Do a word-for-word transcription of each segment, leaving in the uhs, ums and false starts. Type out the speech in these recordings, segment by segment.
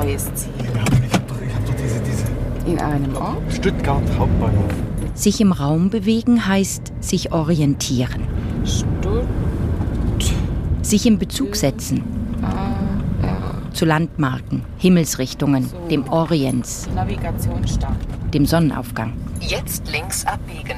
neues Ziel. Ja, ich hab doch, ich hab doch diese, diese... In einem Ort? Stuttgart Hauptbahnhof. Sich im Raum bewegen heißt sich orientieren. Stutt... Sich in Bezug setzen. Äh, ja. Zu Landmarken, Himmelsrichtungen, So. dem Orients, Navigation starten. dem Sonnenaufgang. Jetzt links abbiegen.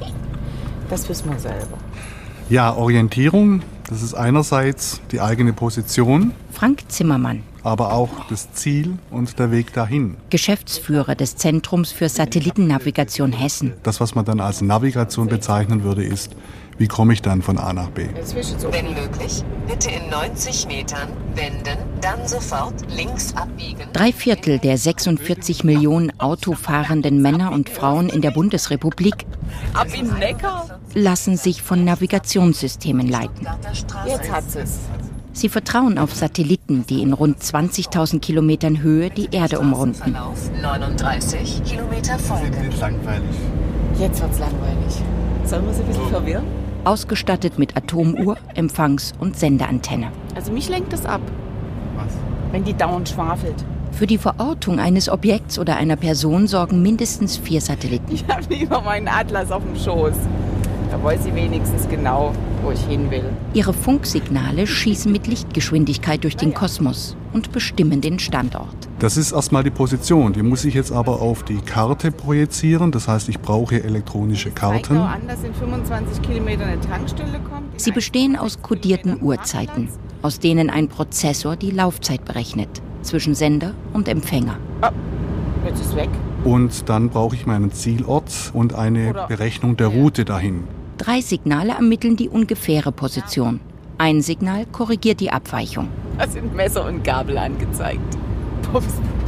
Das wissen wir selber. Ja, Orientierung, das ist einerseits die eigene Position, Frank Zimmermann, aber auch das Ziel und der Weg dahin. Geschäftsführer des Zentrums für Satellitennavigation Hessen. Das, was man dann als Navigation bezeichnen würde, ist, wie komme ich dann von A nach B? Wenn möglich, bitte in neunzig Metern wenden, dann sofort links abbiegen. Drei Viertel der sechsundvierzig Millionen autofahrenden Männer und Frauen in der Bundesrepublik Ab in Neckar. lassen sich von Navigationssystemen leiten. Jetzt hat es. Sie vertrauen auf Satelliten, die in rund zwanzigtausend Kilometern Höhe die Erde umrunden. Verlauf neununddreißig Kilometer folgen. langweilig. Jetzt wird's langweilig. Sollen wir sie ein bisschen verwirren? Ausgestattet mit Atomuhr, Empfangs- und Sendeantenne. Also mich lenkt das ab, Was? wenn die dauernd schwafelt. Für die Verortung eines Objekts oder einer Person sorgen mindestens vier Satelliten. Ich habe lieber meinen Atlas auf dem Schoß. Da weiß ich wenigstens genau, wo ich hin will. Ihre Funksignale schießen mit Lichtgeschwindigkeit durch den Kosmos und bestimmen den Standort. Das ist erstmal die Position. Die muss ich jetzt aber auf die Karte projizieren. Das heißt, ich brauche elektronische Zeigt auch Karten. an, dass in fünfundzwanzig Kilometern eine Tankstelle kommt. Sie bestehen aus kodierten Uhrzeiten, aus denen ein Prozessor die Laufzeit berechnet, zwischen Sender und Empfänger. Jetzt ist weg. Und dann brauche ich meinen Zielort und eine Berechnung der Route dahin. Drei Signale ermitteln die ungefähre Position. Ein Signal korrigiert die Abweichung. Da sind Messer und Gabel angezeigt. Pups.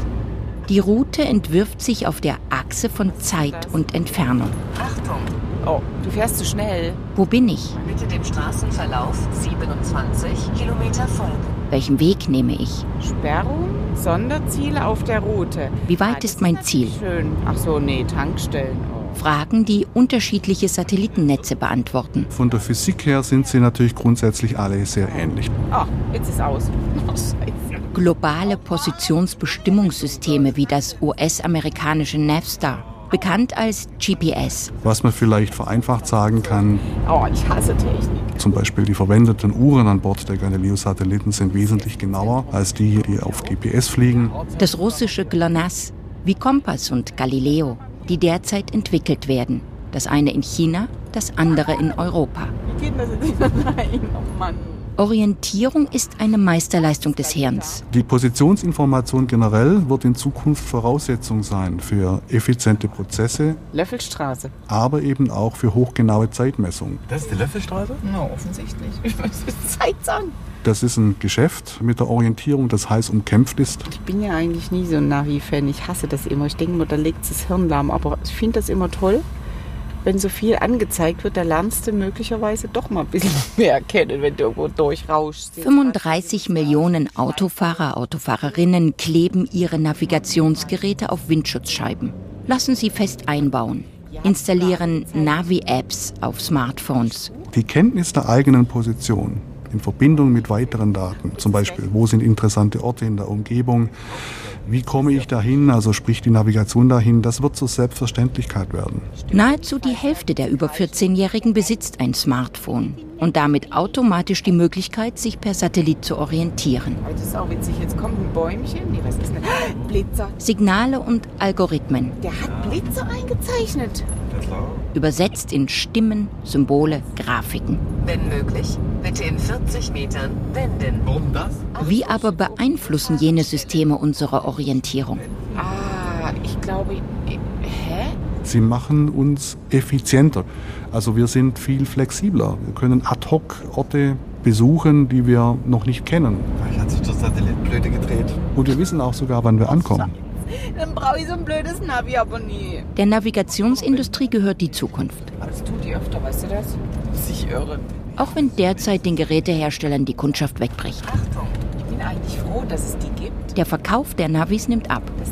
Die Route entwirft sich auf der Achse von Zeit und Entfernung. Achtung, Oh, du fährst zu schnell. Wo bin ich? bitte dem Straßenverlauf siebenundzwanzig Kilometer folgen. Welchen Weg nehme ich? Sperrung, Sonderziele auf der Route. Wie weit Ah, das ist mein natürlich Ziel? Schön. Ach so, nee, Tankstellen. Oh. Fragen, die unterschiedliche Satellitennetze beantworten. Von der Physik her sind sie natürlich grundsätzlich alle sehr ähnlich. Ah, jetzt ist aus. Oh, Scheiße. Globale Positionsbestimmungssysteme wie das U S-amerikanische Navstar, bekannt als G P S. Was man vielleicht vereinfacht sagen kann, Oh, ich hasse Technik. zum Beispiel die verwendeten Uhren an Bord der Galileo-Satelliten sind wesentlich genauer als die, die auf G P S fliegen. Das russische GLONASS, wie Kompass und Galileo, die derzeit entwickelt werden. Das eine in China, das andere in Europa. Wie geht das jetzt rein? Oh Mann. Orientierung ist eine Meisterleistung des Hirns. Die Positionsinformation generell wird in Zukunft Voraussetzung sein für effiziente Prozesse, Löffelstraße. aber eben auch für hochgenaue Zeitmessung. Das ist die Löffelstraße? Na, offensichtlich. Zeigt's an. Das ist ein Geschäft mit der Orientierung, das heiß umkämpft ist. Ich bin ja eigentlich nie so ein Navi-Fan. Ich hasse das immer. Ich denke mir, da legt das Hirn lahm. Aber ich finde das immer toll. Wenn so viel angezeigt wird, da lernst du möglicherweise doch mal ein bisschen mehr erkennen, wenn du irgendwo durchrauschst. fünfunddreißig Millionen Autofahrer, Autofahrerinnen kleben ihre Navigationsgeräte auf Windschutzscheiben. Lassen sie fest einbauen. Installieren Navi-Apps auf Smartphones. Die Kenntnis der eigenen Position in Verbindung mit weiteren Daten, zum Beispiel, wo sind interessante Orte in der Umgebung, wie komme ich dahin, also sprich die Navigation dahin, das wird zur Selbstverständlichkeit werden. Nahezu die Hälfte der über vierzehnjährigen besitzt ein Smartphone und damit automatisch die Möglichkeit, sich per Satellit zu orientieren. Aber das ist auch witzig. Jetzt kommt ein Bäumchen. Nee, was ist denn? Blitzer. Signale und Algorithmen, Der hat Blitzer eingezeichnet. übersetzt in Stimmen, Symbole, Grafiken. Wenn möglich, bitte in vierzig Metern wenden. Warum das? Wie aber beeinflussen jene Systeme unsere Orientierung? Ah, ich glaube... Hä? Sie machen uns effizienter. Also wir sind viel flexibler. Wir können ad hoc Orte besuchen, die wir noch nicht kennen. Vielleicht hat sich der Satellit blöde gedreht. Und wir wissen auch sogar, wann wir ankommen. Dann brauche ich so ein blödes Navi aber nie. Der Navigationsindustrie gehört die Zukunft. Das tut die öfter, weißt du das? Sich irren. Auch wenn derzeit den Geräteherstellern die Kundschaft wegbricht. Achtung, ich bin eigentlich froh, dass es die gibt. Der Verkauf der Navis nimmt ab. Dass die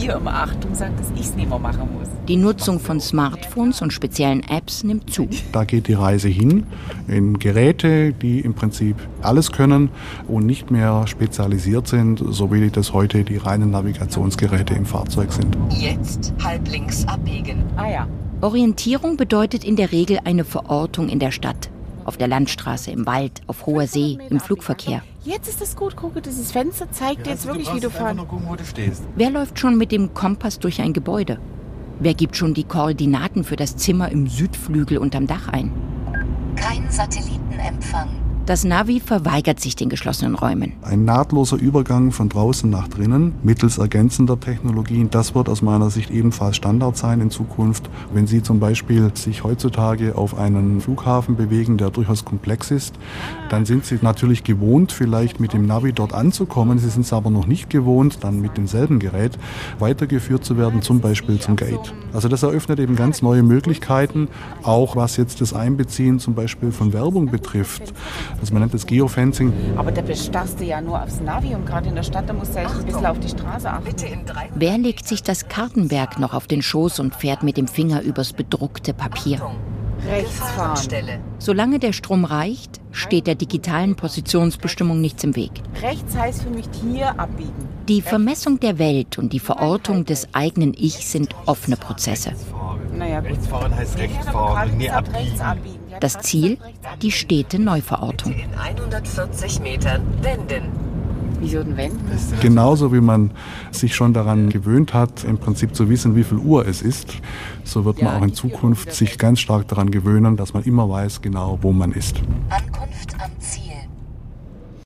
mir immer Achtung sagt, dass ich es nicht mehr machen muss. Die Nutzung von Smartphones und speziellen Apps nimmt zu. Da geht die Reise hin in Geräte, die im Prinzip alles können und nicht mehr spezialisiert sind, so wie das heute die reinen Navigationsgeräte im Fahrzeug sind. Jetzt halb links abbiegen. Ah ja. Orientierung bedeutet in der Regel eine Verortung in der Stadt. Auf der Landstraße, im Wald, auf hoher See, im Flugverkehr. Jetzt ist es gut, gucke, dieses Fenster zeigt dir jetzt wirklich, wie du fahren. Nur gucken, wo du stehst. Wer läuft schon mit dem Kompass durch ein Gebäude? Wer gibt schon die Koordinaten für das Zimmer im Südflügel unterm Dach ein? Kein Satellitenempfang. Das Navi verweigert sich den geschlossenen Räumen. Ein nahtloser Übergang von draußen nach drinnen mittels ergänzender Technologien, das wird aus meiner Sicht ebenfalls Standard sein in Zukunft. Wenn Sie zum Beispiel sich heutzutage auf einen Flughafen bewegen, der durchaus komplex ist, dann sind Sie natürlich gewohnt, vielleicht mit dem Navi dort anzukommen. Sie sind es aber noch nicht gewohnt, dann mit demselben Gerät weitergeführt zu werden, zum Beispiel zum Gate. Also das eröffnet eben ganz neue Möglichkeiten, auch was jetzt das Einbeziehen zum Beispiel von Werbung betrifft. Also man nennt das Geofencing. Aber da bestarrst du ja nur aufs Navi und gerade in der Stadt, da musst du ja echt ein bisschen auf die Straße achten. Bitte in drei. Wer legt sich das Kartenwerk noch auf den Schoß und fährt mit dem Finger übers bedruckte Papier? Rechts fahren. Gefahrenstelle. Solange der Strom reicht, steht der digitalen Positionsbestimmung nichts im Weg. Rechts heißt für mich hier abbiegen. Die Vermessung der Welt und die Verortung des eigenen Ich sind offene Prozesse. Naja, gut. Rechts fahren heißt rechts Ja, aber fahren, gerade nie gesagt, rechts abbiegen. abbiegen. Ja, Das gerade Ziel? gesagt, rechts Die abbiegen. stete Neuverortung. In hundertvierzig Metern wenden. Wieso denn wenden? Genauso wie man sich schon daran gewöhnt hat, im Prinzip zu wissen, wie viel Uhr es ist, so wird man auch in Zukunft sich ganz stark daran gewöhnen, dass man immer weiß, genau wo man ist. Ankunft am Ziel.